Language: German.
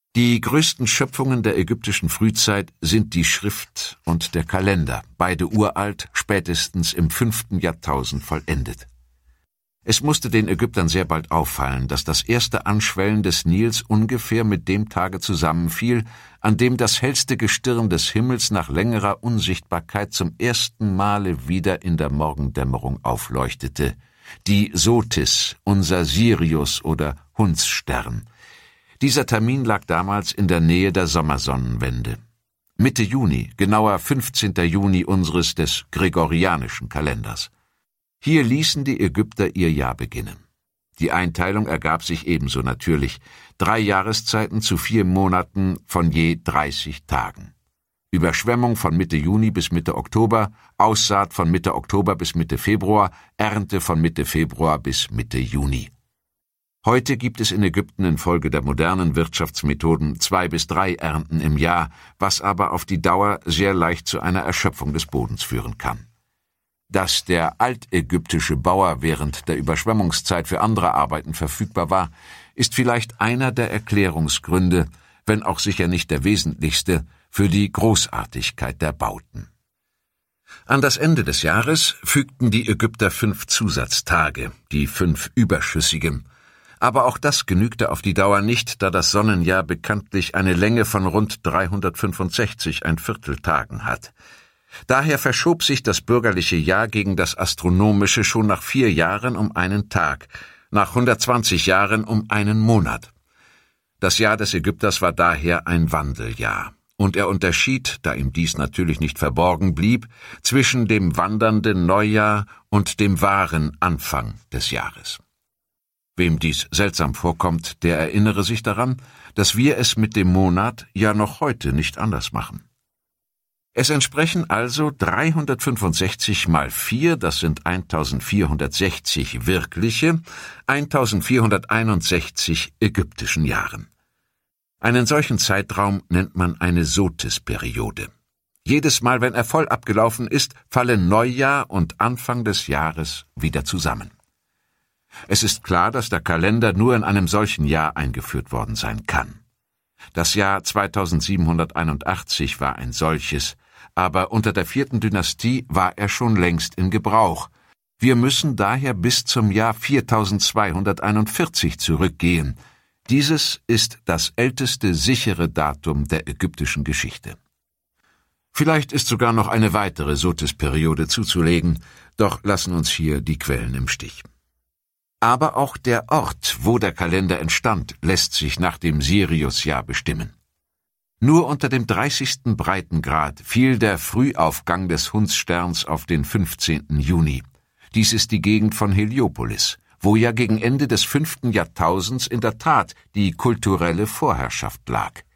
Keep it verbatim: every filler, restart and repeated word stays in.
Die größten Schöpfungen der ägyptischen Frühzeit sind die Schrift und der Kalender, beide uralt, spätestens im fünften Jahrtausend vollendet. Es musste den Ägyptern sehr bald auffallen, dass das erste Anschwellen des Nils ungefähr mit dem Tage zusammenfiel, an dem das hellste Gestirn des Himmels nach längerer Unsichtbarkeit zum ersten Male wieder in der Morgendämmerung aufleuchtete, die Sothis, unser Sirius oder Hundsstern. Dieser Termin lag damals in der Nähe der Sommersonnenwende. Mitte Juni, genauer fünfzehnten Juni unseres des gregorianischen Kalenders. Hier ließen die Ägypter ihr Jahr beginnen. Die Einteilung ergab sich ebenso natürlich. Drei Jahreszeiten zu vier Monaten von je dreißig Tagen. Überschwemmung von Mitte Juni bis Mitte Oktober, Aussaat von Mitte Oktober bis Mitte Februar, Ernte von Mitte Februar bis Mitte Juni. Heute gibt es in Ägypten infolge der modernen Wirtschaftsmethoden zwei bis drei Ernten im Jahr, was aber auf die Dauer sehr leicht zu einer Erschöpfung des Bodens führen kann. Dass der altägyptische Bauer während der Überschwemmungszeit für andere Arbeiten verfügbar war, ist vielleicht einer der Erklärungsgründe, wenn auch sicher nicht der wesentlichste, für die Großartigkeit der Bauten. An das Ende des Jahres fügten die Ägypter fünf Zusatztage, die fünf überschüssigen. Aber auch das genügte auf die Dauer nicht, da das Sonnenjahr bekanntlich eine Länge von rund dreihundertfünfundsechzig ein Vierteltagen hat. Daher verschob sich das bürgerliche Jahr gegen das astronomische schon nach vier Jahren um einen Tag, nach hundertzwanzig Jahren um einen Monat. Das Jahr des Ägypters war daher ein Wandeljahr, und er unterschied, da ihm dies natürlich nicht verborgen blieb, zwischen dem wandernden Neujahr und dem wahren Anfang des Jahres. Wem dies seltsam vorkommt, der erinnere sich daran, dass wir es mit dem Monat ja noch heute nicht anders machen. Es entsprechen also dreihundertfünfundsechzig mal vier, das sind eintausendvierhundertsechzig wirkliche, eintausendvierhunderteinundsechzig ägyptischen Jahren. Einen solchen Zeitraum nennt man eine Sothis-Periode. Jedes Mal, wenn er voll abgelaufen ist, fallen Neujahr und Anfang des Jahres wieder zusammen. Es ist klar, dass der Kalender nur in einem solchen Jahr eingeführt worden sein kann. Das Jahr zweitausendsiebenhunderteinundachtzig war ein solches, aber unter der vierten Dynastie war er schon längst in Gebrauch. Wir müssen daher bis zum Jahr viertausendzweihunderteinundvierzig zurückgehen. Dieses ist das älteste sichere Datum der ägyptischen Geschichte. Vielleicht ist sogar noch eine weitere Sothis-Periode zuzulegen, doch lassen uns hier die Quellen im Stich. Aber auch der Ort, wo der Kalender entstand, lässt sich nach dem Siriusjahr bestimmen. Nur unter dem dreißigsten Breitengrad fiel der Frühaufgang des Hundssterns auf den fünfzehnten Juni. Dies ist die Gegend von Heliopolis, wo ja gegen Ende des fünften Jahrtausends in der Tat die kulturelle Vorherrschaft lag.